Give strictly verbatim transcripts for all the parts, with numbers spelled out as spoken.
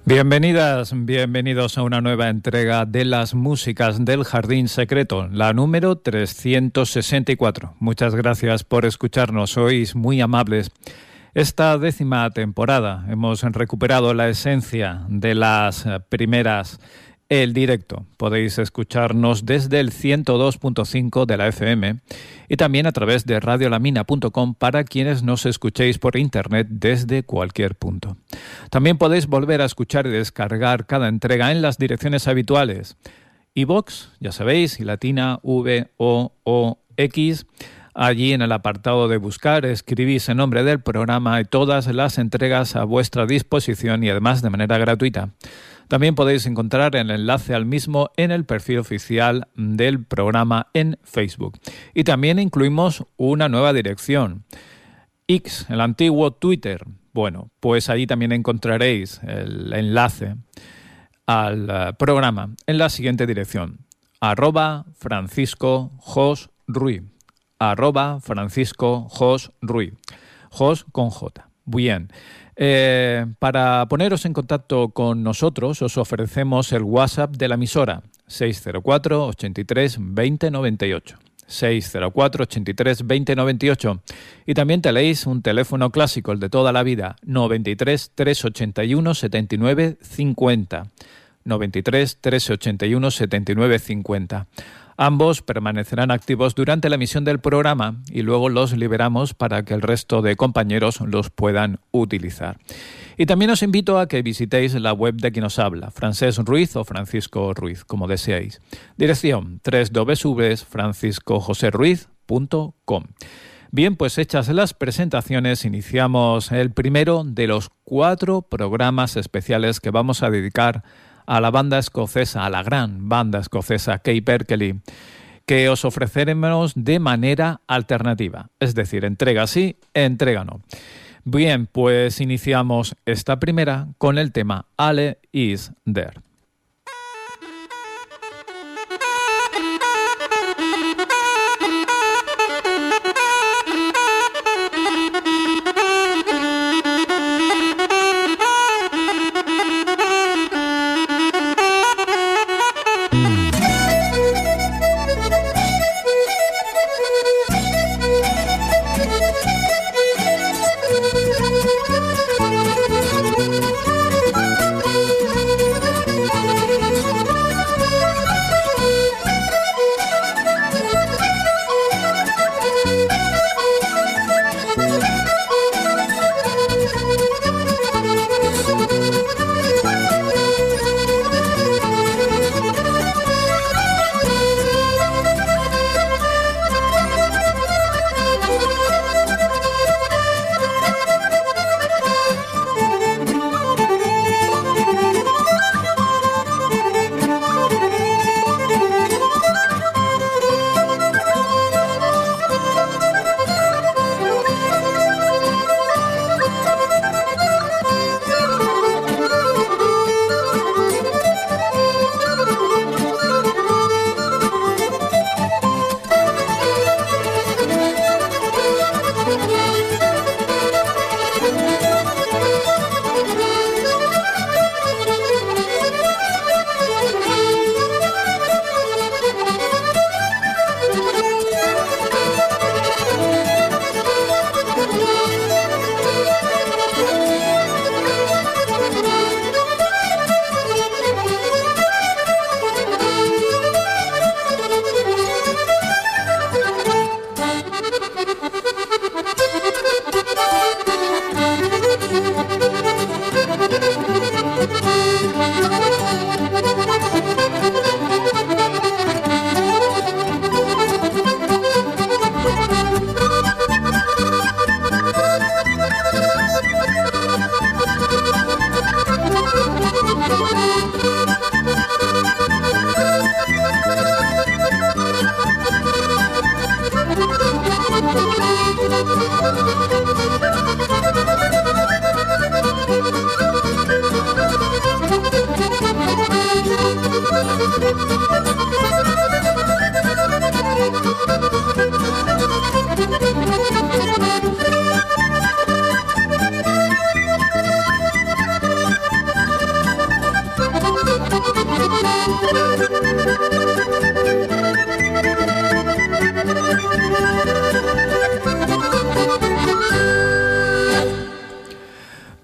Bienvenidas, bienvenidos a una nueva entrega de las músicas del Jardín Secreto, la número trescientos sesenta y cuatro. Muchas gracias por escucharnos, sois muy amables. Esta décima temporada hemos recuperado la esencia de las primeras, el directo. Podéis escucharnos desde el ciento dos punto cinco de la F M y también a través de radio la mina punto com para quienes nos escuchéis por internet desde cualquier punto. También podéis volver a escuchar y descargar cada entrega en las direcciones habituales. iVoox, ya sabéis, y latina V O O X. Allí en el apartado de buscar escribís el nombre del programa y todas las entregas a vuestra disposición y además de manera gratuita. También podéis encontrar el enlace al mismo en el perfil oficial del programa en Facebook. Y también incluimos una nueva dirección, X, el antiguo Twitter. Bueno, pues allí también encontraréis el enlace al uh, programa en la siguiente dirección, arroba Francisco Jos Ruiz, arroba Francisco Jos Ruiz, Jos con J. Bien. Eh, para poneros en contacto con nosotros os ofrecemos el WhatsApp de la emisora seis cero cuatro, ochenta y tres, veinte noventa y ocho seis cero cuatro, ochenta y tres, veinte noventa y ocho y también tenéis un teléfono clásico, el de toda la vida, noventa y tres, trescientos ochenta y uno, setenta y nueve cincuenta noventa y tres, trescientos ochenta y uno, setenta y nueve cincuenta. Ambos permanecerán activos durante la emisión del programa y luego los liberamos para que el resto de compañeros los puedan utilizar. Y también os invito a que visitéis la web de quien os habla, Francesc Ruiz o Francisco Ruiz, como deseéis. Dirección doble u doble u doble u punto francisco josé ruiz punto com. Bien, pues hechas las presentaciones, iniciamos el primero de los cuatro programas especiales que vamos a dedicar a la banda escocesa, a la gran banda escocesa Kay Berkeley, que os ofreceremos de manera alternativa, es decir, entrega sí, entrega no. Bien, pues iniciamos esta primera con el tema Ale is There.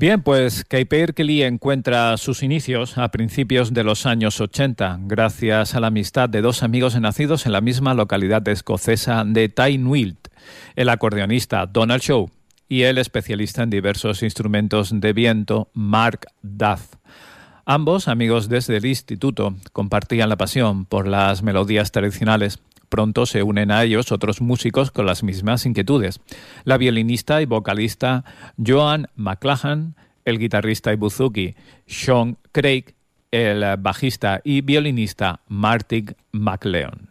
Bien, pues Kay Perkeley encuentra sus inicios a principios de los años ochenta, gracias a la amistad de dos amigos nacidos en la misma localidad escocesa de Tynemouth, el acordeonista Donald Shaw y el especialista en diversos instrumentos de viento Mark Duff. Ambos, amigos desde el instituto, compartían la pasión por las melodías tradicionales. Pronto se unen a ellos otros músicos con las mismas inquietudes. La violinista y vocalista Joan McLachlan, el guitarrista y buzuki Sean Craig, el bajista y violinista Martin McLeod.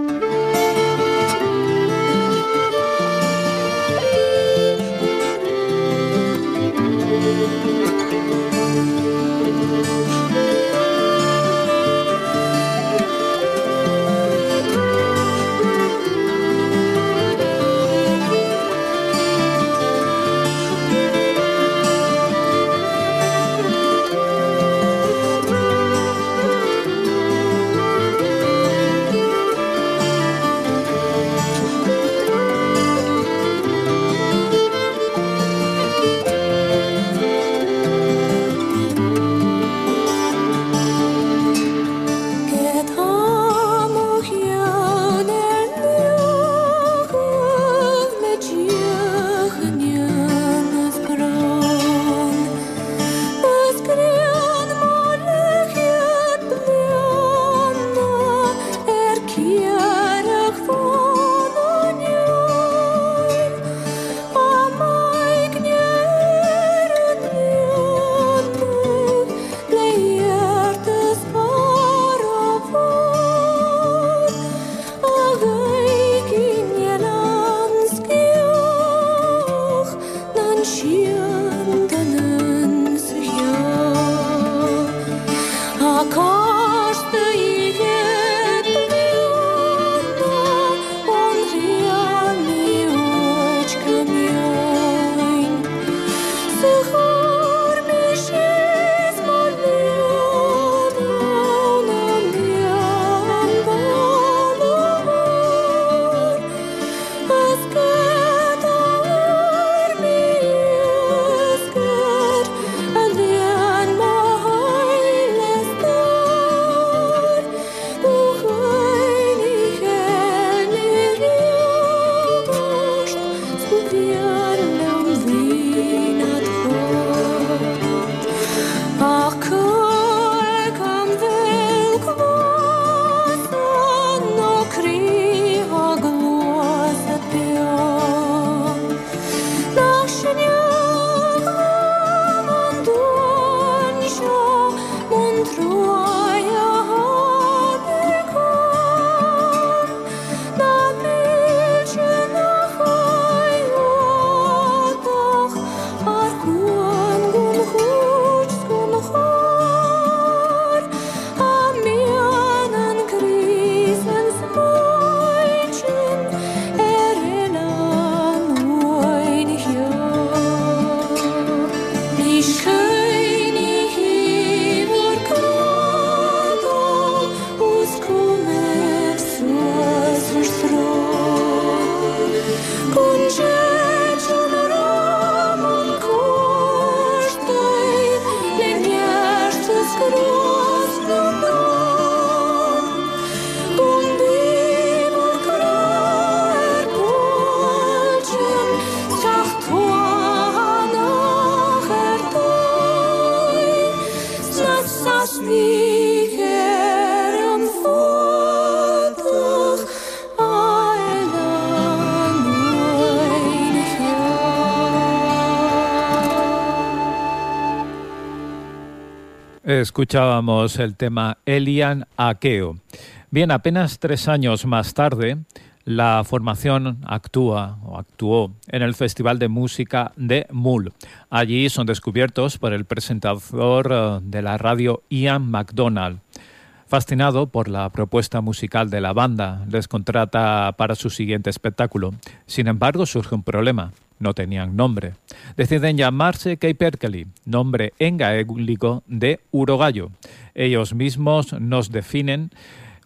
Escuchábamos el tema Elian Akeo. Bien, apenas tres años más tarde, la formación actúa o actuó en el Festival de Música de Mull. Allí son descubiertos por el presentador de la radio Ian MacDonald. Fascinado por la propuesta musical de la banda, les contrata para su siguiente espectáculo. Sin embargo, surge un problema. No tenían nombre. Deciden llamarse Kay Perkeley, nombre en gaélico de Urogallo. Ellos mismos nos definen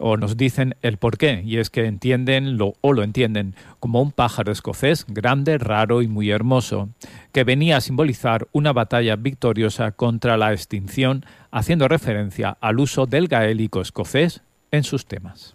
o nos dicen el porqué, y es que entienden lo, o lo entienden como un pájaro escocés grande, raro y muy hermoso, que venía a simbolizar una batalla victoriosa contra la extinción, haciendo referencia al uso del gaélico escocés en sus temas.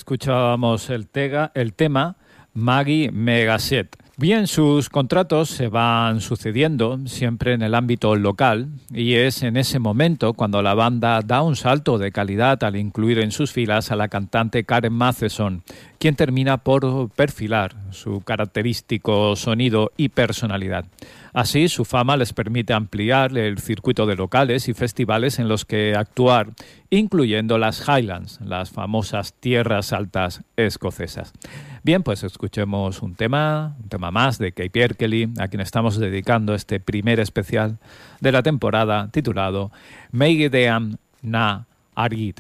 escuchábamos el, tega, el tema Maggie Megaset. Bien, sus contratos se van sucediendo siempre en el ámbito local y es en ese momento cuando la banda da un salto de calidad al incluir en sus filas a la cantante Karen Matheson, quien termina por perfilar su característico sonido y personalidad. Así, su fama les permite ampliar el circuito de locales y festivales en los que actuar, incluyendo las Highlands, las famosas tierras altas escocesas. Bien, pues escuchemos un tema, un tema más de Kay Pierre Kelly, a quien estamos dedicando este primer especial de la temporada titulado Meigedeam na Argid.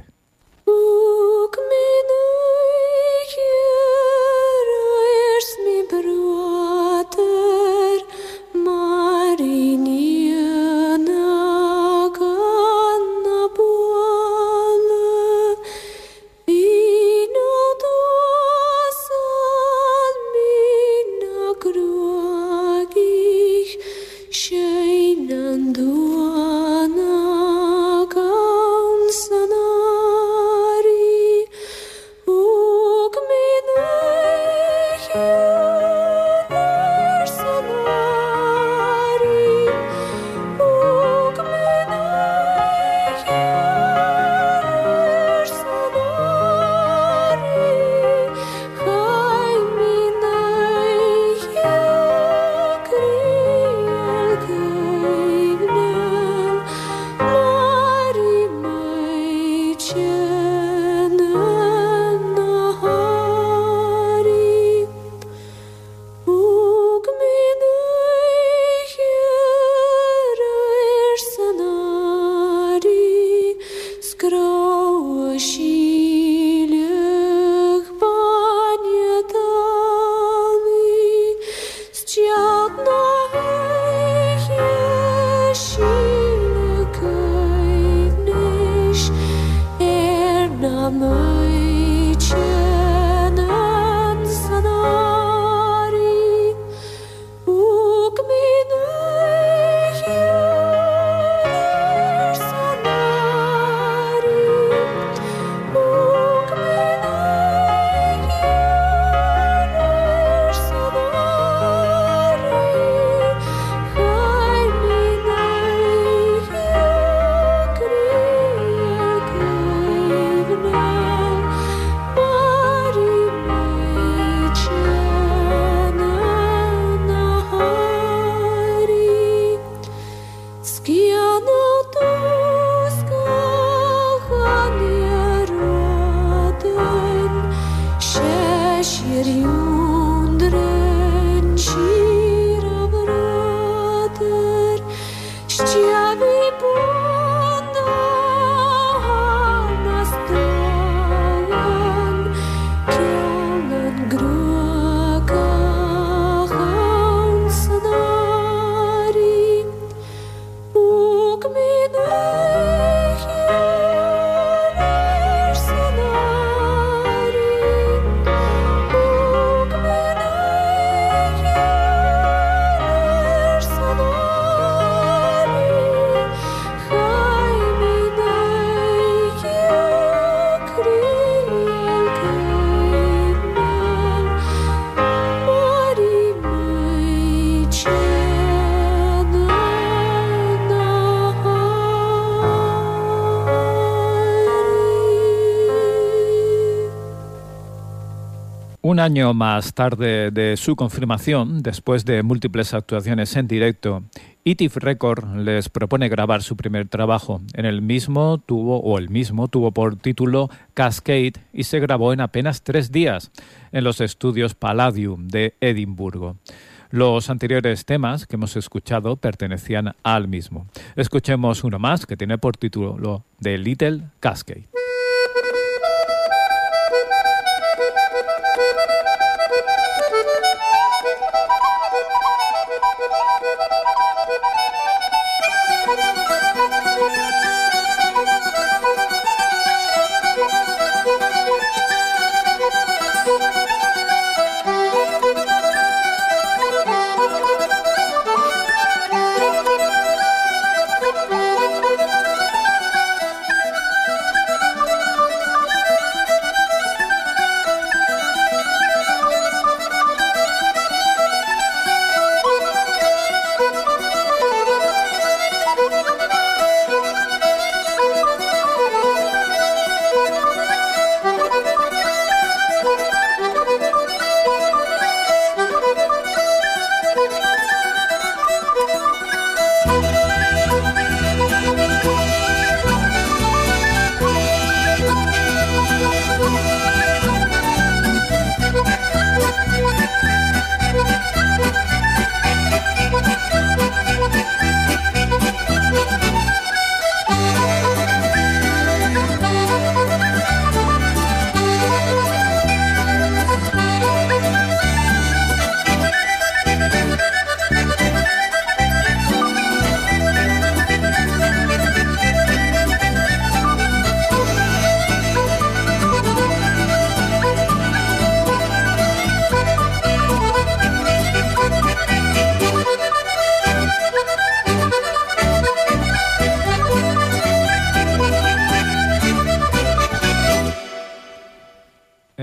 Un año más tarde de su confirmación, después de múltiples actuaciones en directo, E T I F Record les propone grabar su primer trabajo. En el mismo tuvo, o el mismo tuvo por título Cascade y se grabó en apenas tres días en los estudios Palladium de Edimburgo. Los anteriores temas que hemos escuchado pertenecían al mismo. Escuchemos uno más que tiene por título The Little Cascade.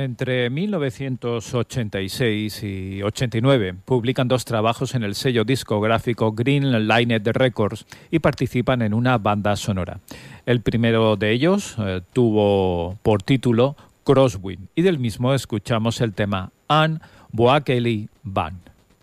Entre mil novecientos ochenta y seis y ochenta y nueve publican dos trabajos en el sello discográfico Green Lined Records y participan en una banda sonora. El primero de ellos eh, tuvo por título Crosswind y del mismo escuchamos el tema Anne Boakely Band.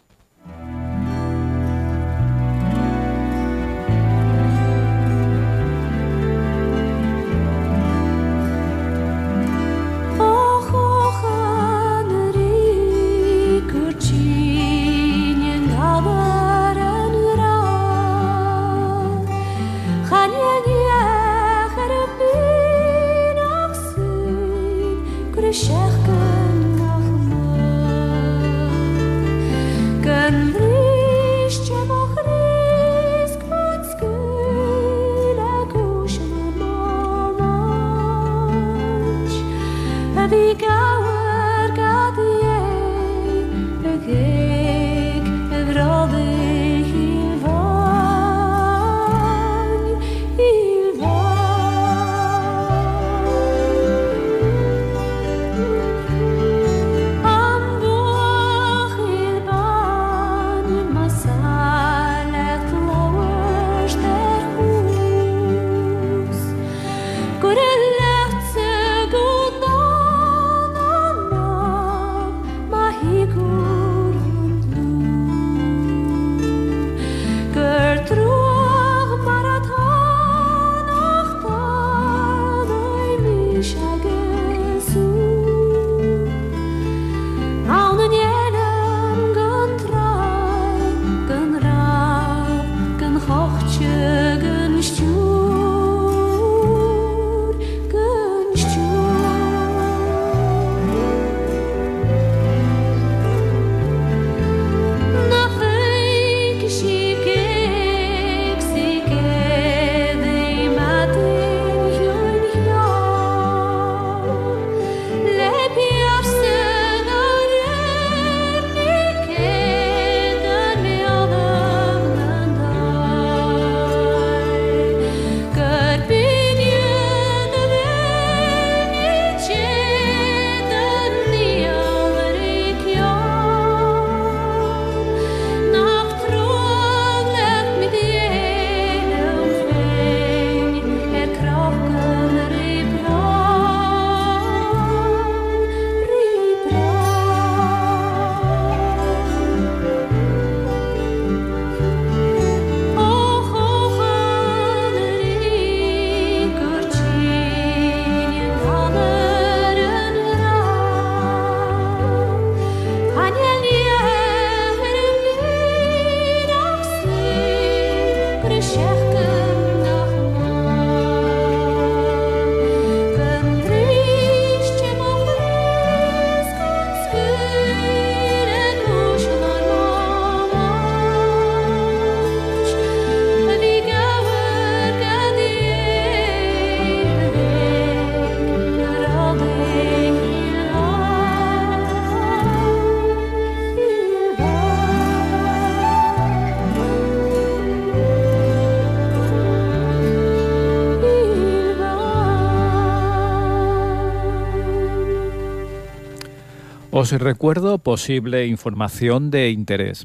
Os recuerdo posible información de interés.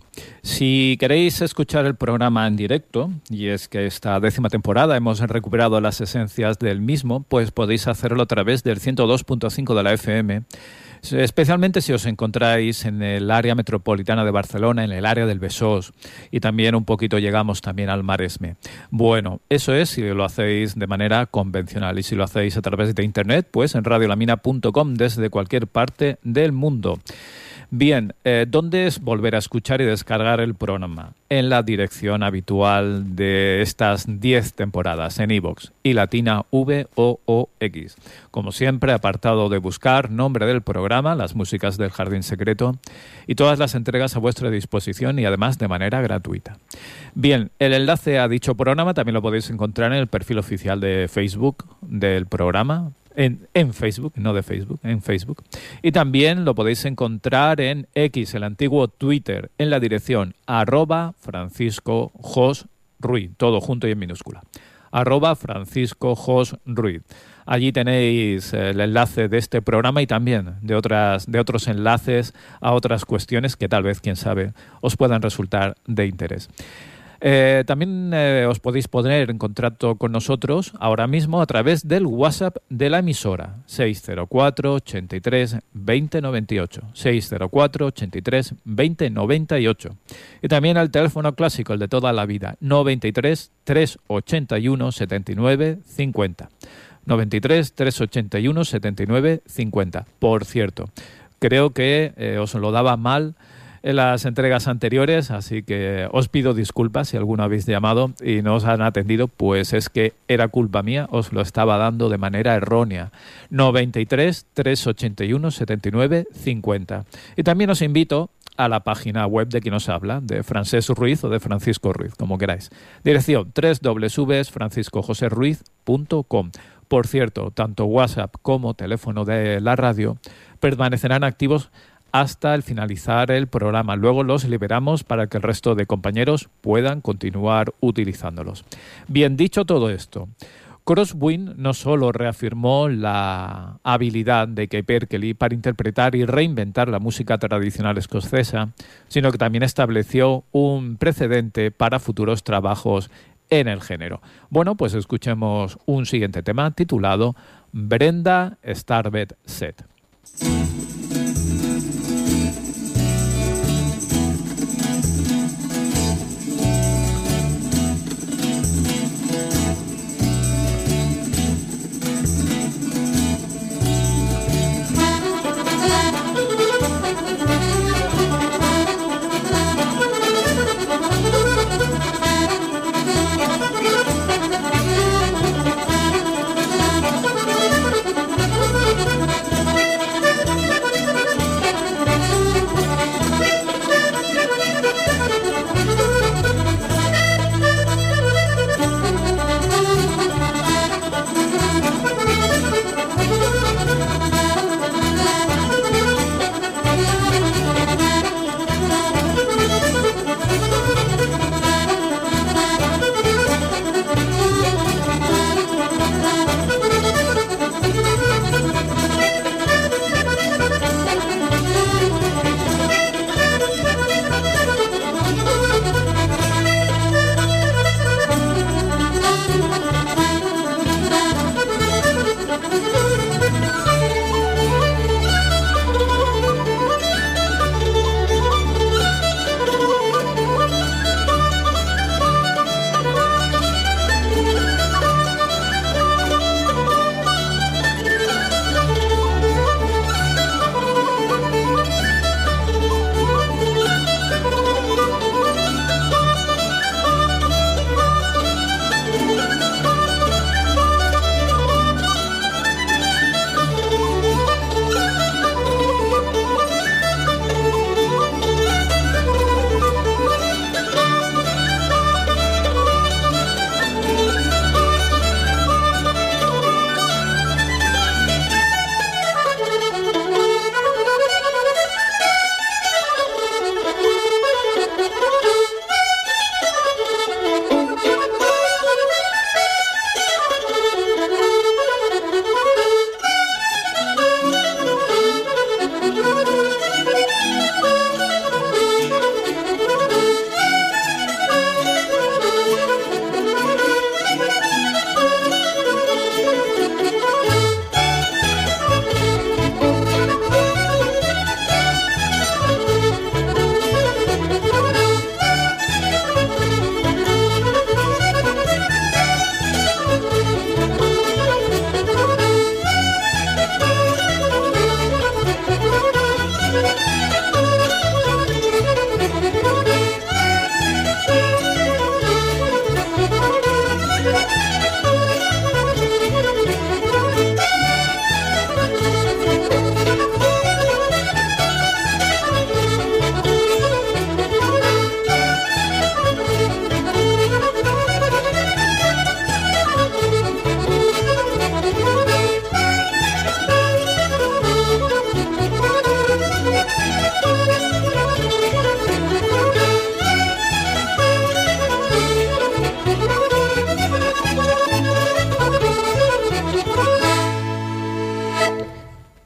Si queréis escuchar el programa en directo, y es que esta décima temporada hemos recuperado las esencias del mismo, pues podéis hacerlo a través del ciento dos punto cinco de la F M, especialmente si os encontráis en el área metropolitana de Barcelona, en el área del Besós, y también un poquito llegamos también al Maresme. Bueno, eso es si lo hacéis de manera convencional, y si lo hacéis a través de internet, pues en radiolamina punto com desde cualquier parte del mundo. Bien, eh, ¿dónde es volver a escuchar y descargar el programa? En la dirección habitual de estas diez temporadas, en iVoox, y latina V O O X. Como siempre, apartado de buscar, nombre del programa, las músicas del Jardín Secreto, y todas las entregas a vuestra disposición y además de manera gratuita. Bien, el enlace a dicho programa también lo podéis encontrar en el perfil oficial de Facebook del programa, En, en Facebook, no de Facebook, en Facebook. Y también lo podéis encontrar en X, el antiguo Twitter, en la dirección arroba Francisco Jos Ruiz, todo junto y en minúscula. Arroba Francisco Jos Ruiz. Allí tenéis el enlace de este programa y también de, otras, de otros enlaces a otras cuestiones que tal vez, quién sabe, os puedan resultar de interés. Eh, también eh, os podéis poner en contacto con nosotros ahora mismo a través del WhatsApp de la emisora seis cero cuatro, ochenta y tres, veinte noventa y ocho, seis cero cuatro, ochenta y tres, veinte noventa y ocho, y también al teléfono clásico, el de toda la vida, noventa y tres, trescientos ochenta y uno, setenta y nueve, cincuenta, noventa y tres, trescientos ochenta y uno, setenta y nueve, cincuenta. Por cierto, creo que eh, os lo daba mal en las entregas anteriores, así que os pido disculpas si alguno habéis llamado y no os han atendido, pues es que era culpa mía, os lo estaba dando de manera errónea. noventa y tres, trescientos ochenta y uno, setenta y nueve, cincuenta. Y también os invito a la página web de quien os habla, de Francesc Ruiz o de Francisco Ruiz, como queráis. Dirección doble u doble u doble u punto francisco josé ruiz punto com. Por cierto, tanto WhatsApp como teléfono de la radio permanecerán activos hasta el finalizar el programa. Luego los liberamos para que el resto de compañeros puedan continuar utilizándolos. Bien, dicho todo esto, Crosswind no solo reafirmó la habilidad de Kay Berkeley para interpretar y reinventar la música tradicional escocesa, sino que también estableció un precedente para futuros trabajos en el género. Bueno, pues escuchemos un siguiente tema titulado Brenda Starbed Set. Thank you.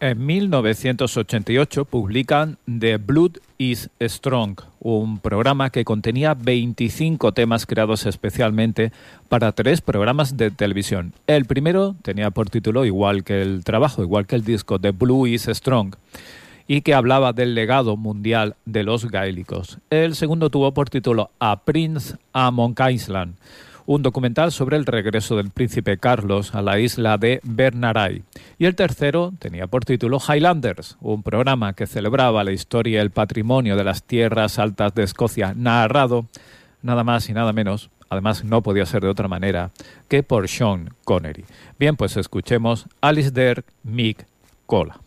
En mil novecientos ochenta y ocho publican The Blood is Strong, un programa que contenía veinticinco temas creados especialmente para tres programas de televisión. El primero tenía por título, igual que el trabajo, igual que el disco, The Blood is Strong, y que hablaba del legado mundial de los gaélicos. El segundo tuvo por título A Prince a Monk Island, un documental sobre el regreso del príncipe Carlos a la isla de Bernaray. Y el tercero tenía por título Highlanders, un programa que celebraba la historia y el patrimonio de las tierras altas de Escocia, narrado nada más y nada menos, además no podía ser de otra manera, que por Sean Connery. Bien, pues escuchemos Alistair McCulloch.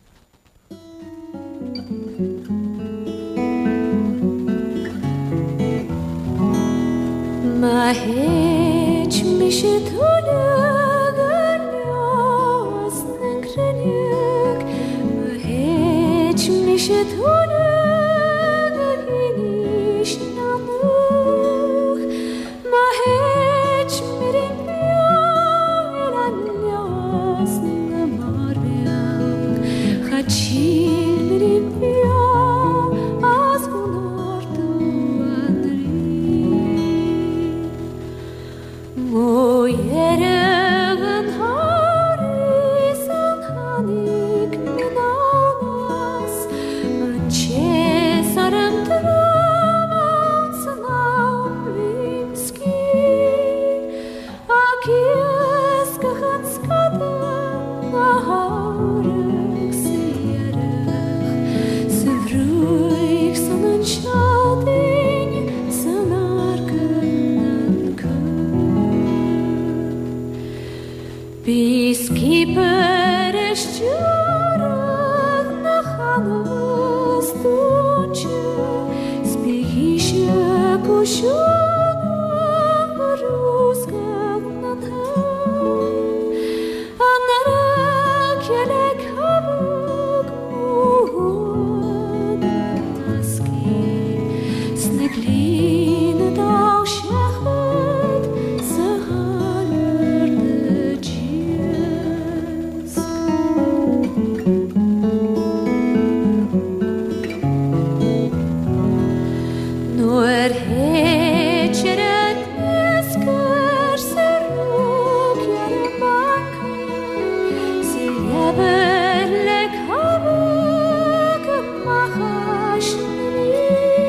ما هیچ میشه تو نگرنیاز نگرنیک ما هیچ میشه تو نگرنیش نموخ ما هیچ میریم بیایلن نیاز نمار بیام خچیل میریم بیام از گنار تو O yeren harisan hanik minanas Anche sarem traman sanam rimski Akies kahan skadan aharek siyarek Sevruik sanan shadin Peacekeeper is terug naar Hannes toetje, spiegje kushana ruskak na tham, anara kelek habuk muhod maski, sneglin dag shachet zahal. Nur hecheret nesker seruk yere bakı Silyeberlek habuk mahaşnini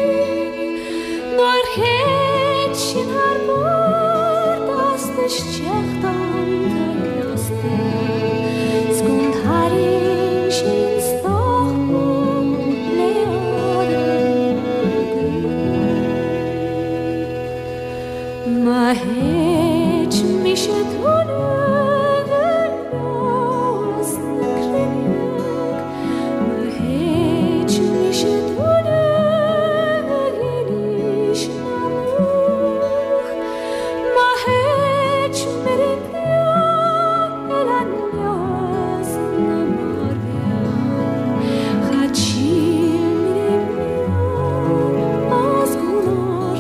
Nur hechin harbor dastış çektan tayaste Skund harin shin stochbom leaden Ma hiç mi się tu nagrywas nakręg Ma hiç mi się tu nagryliś na much Ma hiç mi rybia elan nias na marwia Chacil mi rybia a zgunar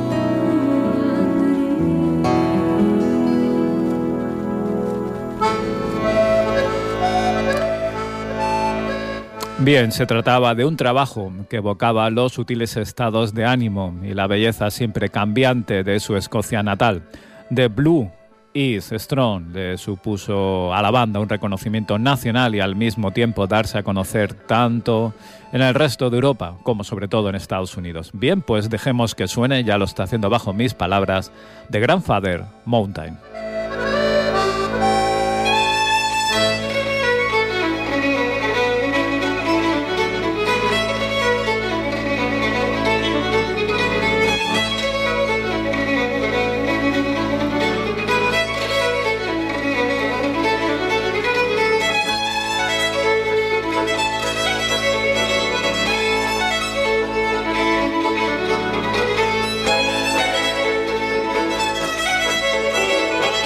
Bien, se trataba de un trabajo que evocaba los sutiles estados de ánimo y la belleza siempre cambiante de su Escocia natal. The Blue is Strong le supuso a la banda un reconocimiento nacional y al mismo tiempo darse a conocer tanto en el resto de Europa como sobre todo en Estados Unidos. Bien, pues dejemos que suene, ya lo está haciendo bajo mis palabras, The Grandfather Mountain. Thank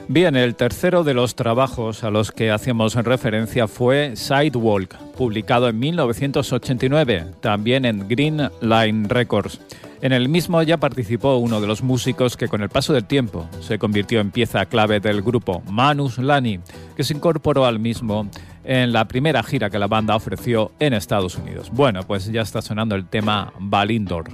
Bien, el tercero de los trabajos a los que hacíamos referencia fue Sidewalk, publicado en mil novecientos ochenta y nueve, también en Green Line Records. En el mismo ya participó uno de los músicos que con el paso del tiempo se convirtió en pieza clave del grupo, Manus Lani, que se incorporó al mismo en la primera gira que la banda ofreció en Estados Unidos. Bueno, pues ya está sonando el tema Balindor.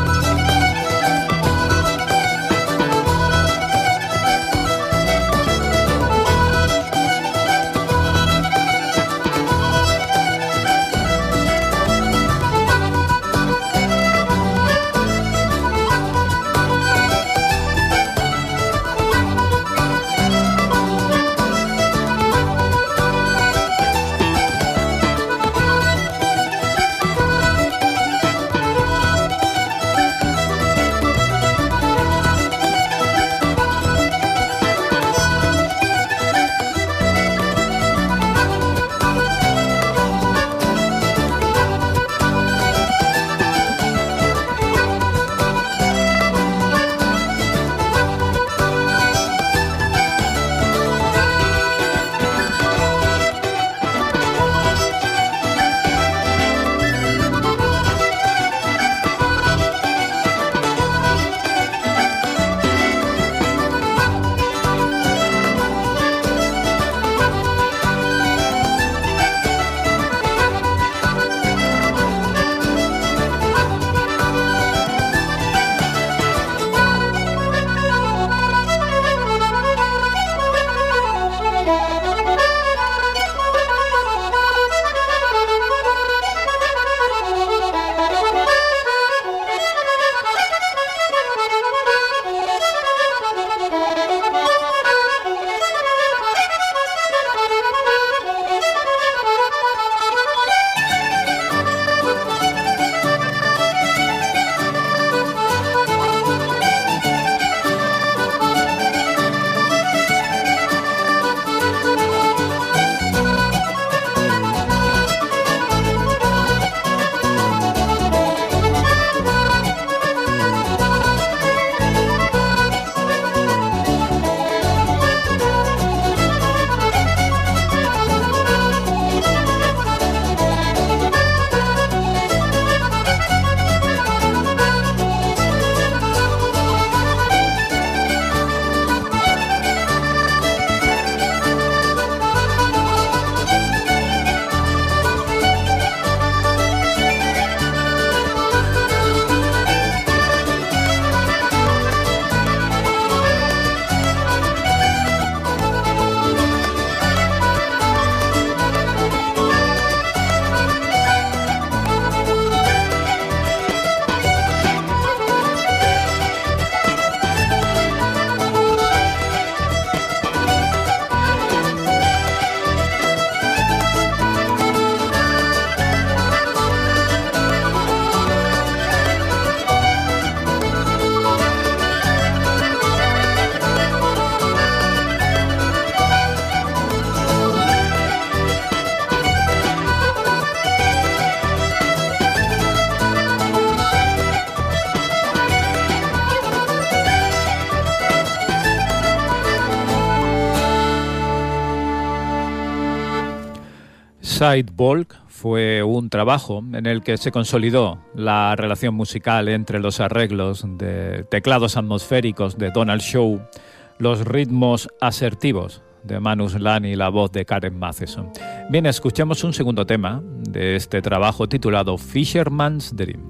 Sidewalk fue un trabajo en el que se consolidó la relación musical entre los arreglos de teclados atmosféricos de Donald Shaw, los ritmos asertivos de Manus Lani y la voz de Karen Matheson. Bien, escuchemos un segundo tema de este trabajo titulado Fisherman's Dream.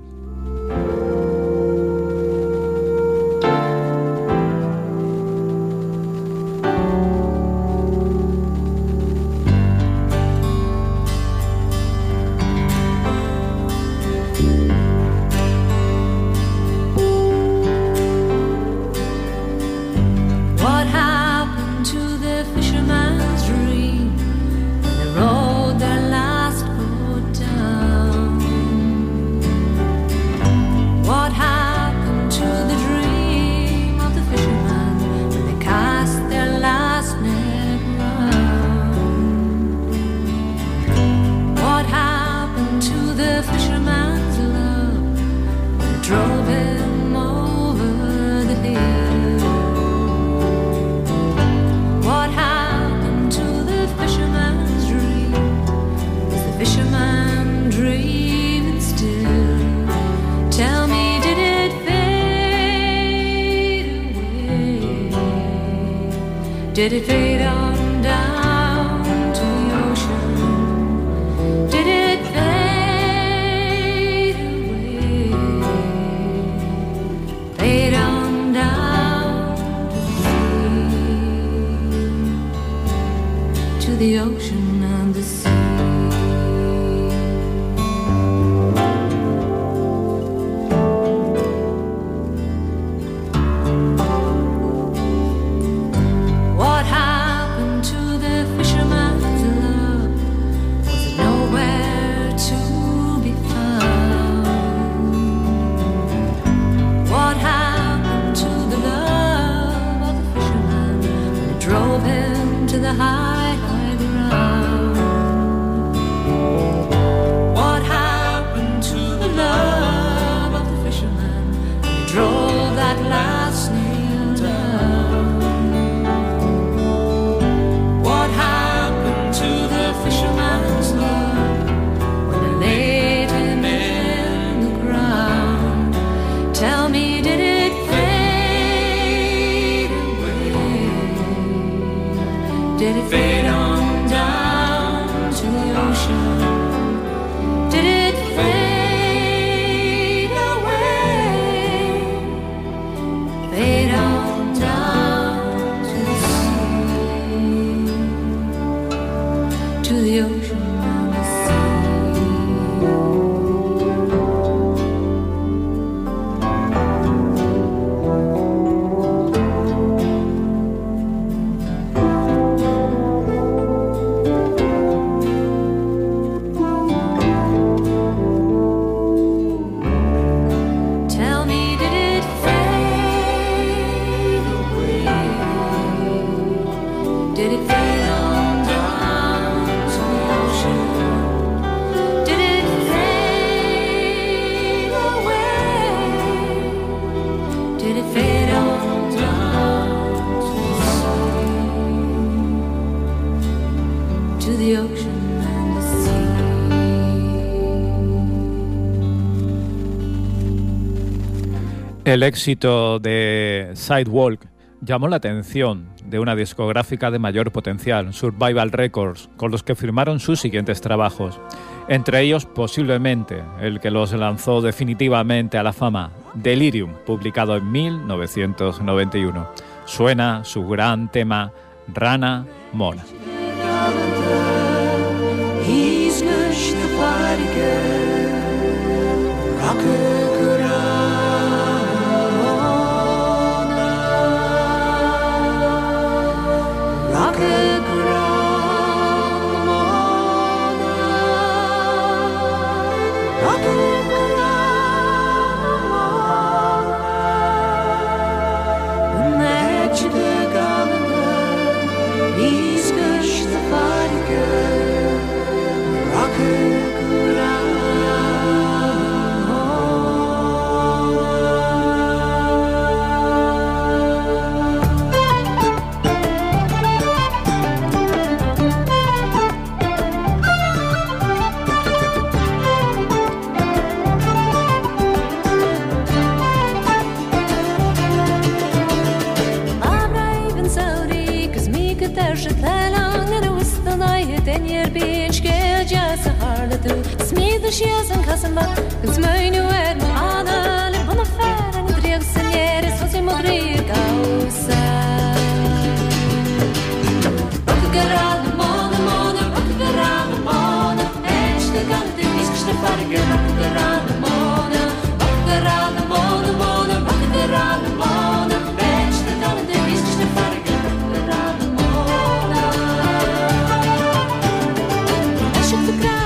Did it fade on down to the ocean? Did it fade away? Fade on down to the sea, to the ocean and the sea. El éxito de Sidewalk llamó la atención de una discográfica de mayor potencial, Survival Records, con los que firmaron sus siguientes trabajos, entre ellos posiblemente el que los lanzó definitivamente a la fama, Delirium, publicado en mil novecientos noventa y uno. Suena su gran tema Rana Mona. She's in Casamba, it's my new head, Anna, live on the fair, and the real Senior, so she Madrid goes. Rock around the mona, mona, rock around the mona, and she's gonna do this, she's fighting, rock around the mona, rock around the mona, mona, rock around the mona, and she's gonna do this, she's fighting, rock around the mona. I should the ground.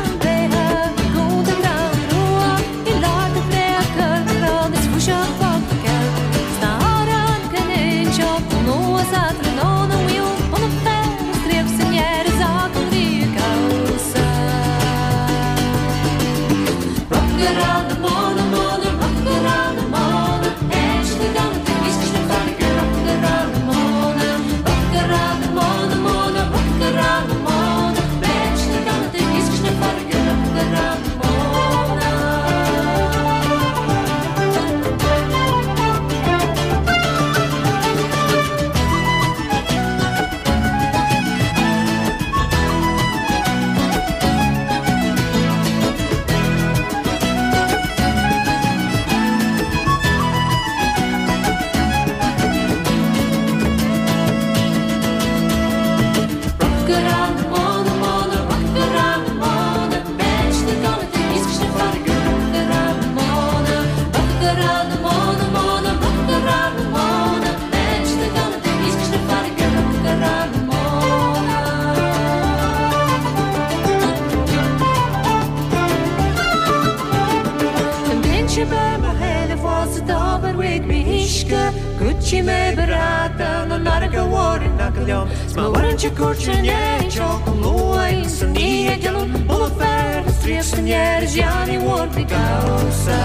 Gucci bij me hele was het al maar weet me hiske Gucci me beraten en naar de woorden naar de jong maar waarom je kortje niet chock om nooit zo niet gelun alle ver streef zijn jaren ja niet wordt die causa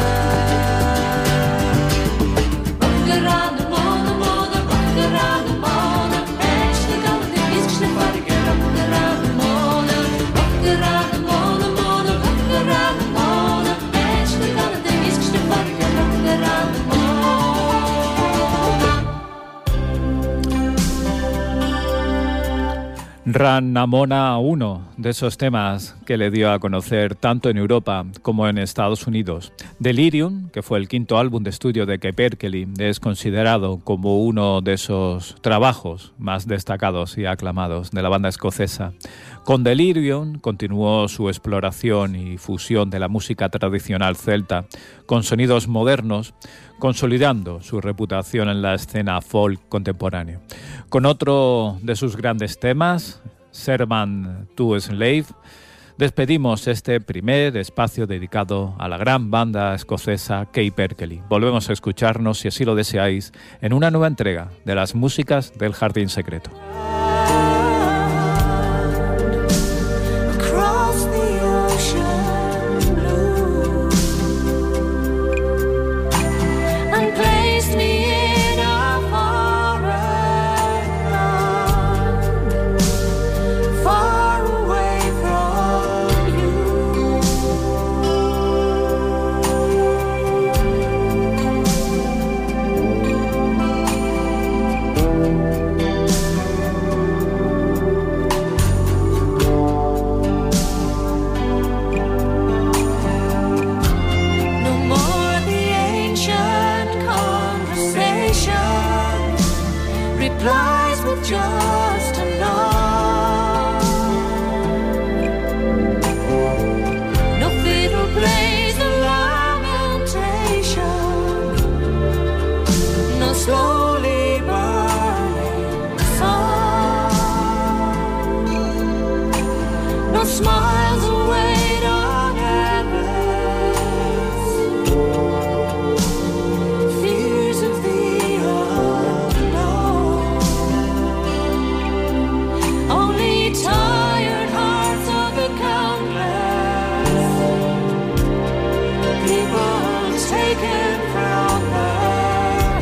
Wakkeran de mona mona wakkeran de mona echt de kan de is de parke wakkeran de mona wakkeran de mona mona wakkeran de mona echt de kan de is de parke wakkeran de mona Ranamona uno de esos temas que le dio a conocer tanto en Europa como en Estados Unidos. Delirium, que fue el quinto álbum de estudio de Kay Berkeley, es considerado como uno de esos trabajos más destacados y aclamados de la banda escocesa. Con Delirium continuó su exploración y fusión de la música tradicional celta con sonidos modernos, consolidando su reputación en la escena folk contemporáneo. Con otro de sus grandes temas, Servant to Slave, despedimos este primer espacio dedicado a la gran banda escocesa Kay Berkeley. Volvemos a escucharnos, si así lo deseáis, en una nueva entrega de las músicas del Jardín Secreto. Replies with just a nod. No fiddle plays a lamentation. No slowly burning song. No smiles await on endless fears of the tired hearts of the countless people taken from their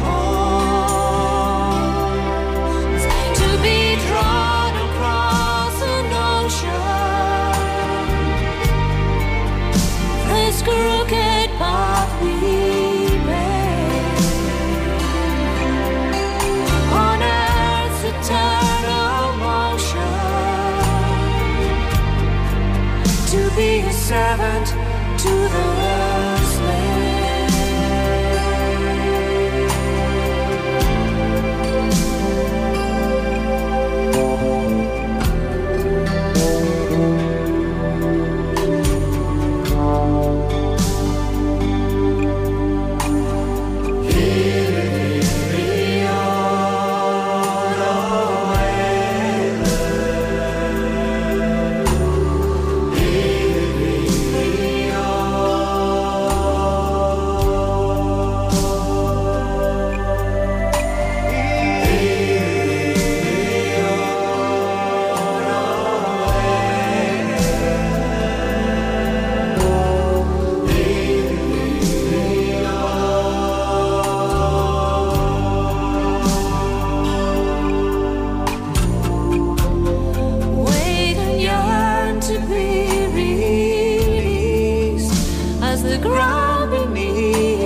homes to be drawn across an ocean. This crooked path we made on earth's eternal motion. To be a servant to the slave. The ground beneath